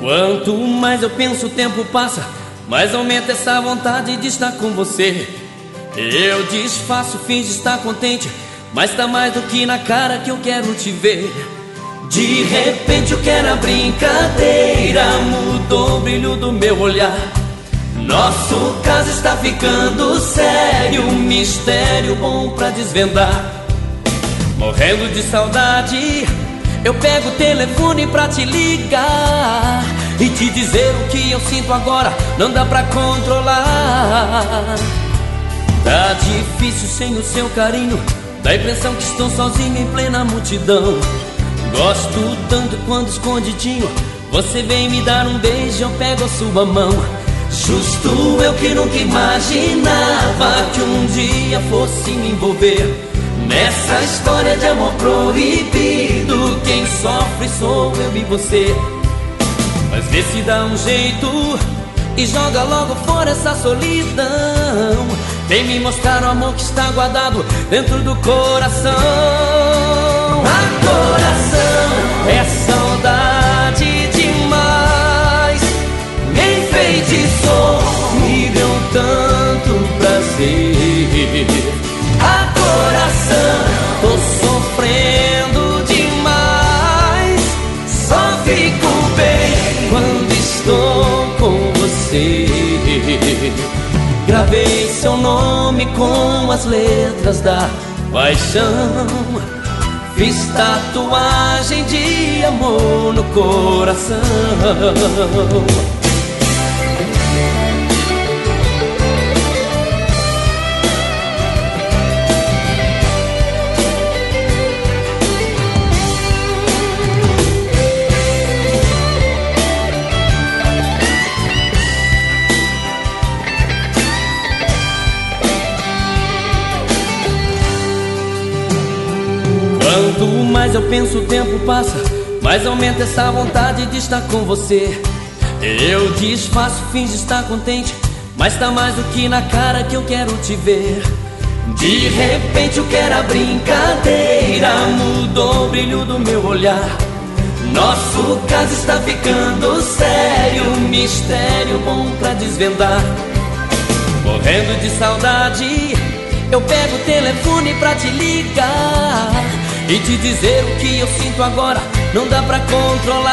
Quanto mais eu penso, o tempo passa, mais aumenta essa vontade de estar com você. Eu disfarço, finjo estar contente, mas tá mais do que na cara que eu quero te ver. De repente o que era brincadeira mudou o brilho do meu olhar. Nosso caso está ficando sério, um mistério bom pra desvendar. Morrendo de saudade, eu pego o telefone pra te ligar e te dizer o que eu sinto agora, não dá pra controlar. Tá difícil sem o seu carinho, dá a impressão que estou sozinho em plena multidão. Gosto tanto quando escondidinho você vem me dar um beijo, eu pego a sua mão. Justo eu que nunca imaginava que um dia fosse me envolver nessa história de amor proibido. Quem sofre sou eu e você. Mas vê se dá um jeito e joga logo fora essa solidão. Vem me mostrar o amor que está guardado dentro do coração. A coração é saudade demais, me enfeitiçou, me deu tanto prazer. A coração, tô sofrendo demais, só fico bem quando estou com você. Gravei seu nome com as letras da paixão, fiz tatuagem de amor no coração. Quanto mais eu penso, o tempo passa, mais aumenta essa vontade de estar com você. Eu disfarço, finjo estar contente, mas tá mais do que na cara que eu quero te ver. De repente o que era brincadeira mudou o brilho do meu olhar. Nosso caso está ficando sério, um mistério bom pra desvendar. Morrendo de saudade, eu pego o telefone pra te ligar e te dizer o que eu sinto agora, não dá pra controlar.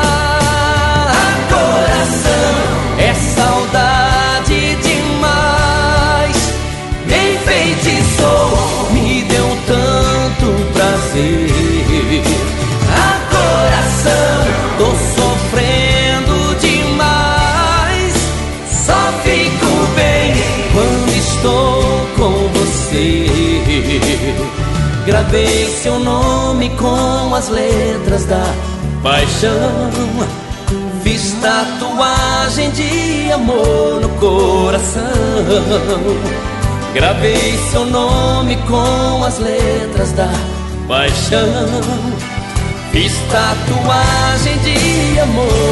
A coração é saudade demais, me enfeitiçou, me deu tanto prazer. A coração, tô sofrendo demais, só fico bem quando estou com você. Gravei seu nome com as letras da paixão, fiz tatuagem de amor no coração. Gravei seu nome com as letras da paixão, fiz tatuagem de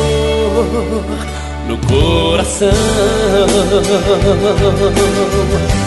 amor no coração.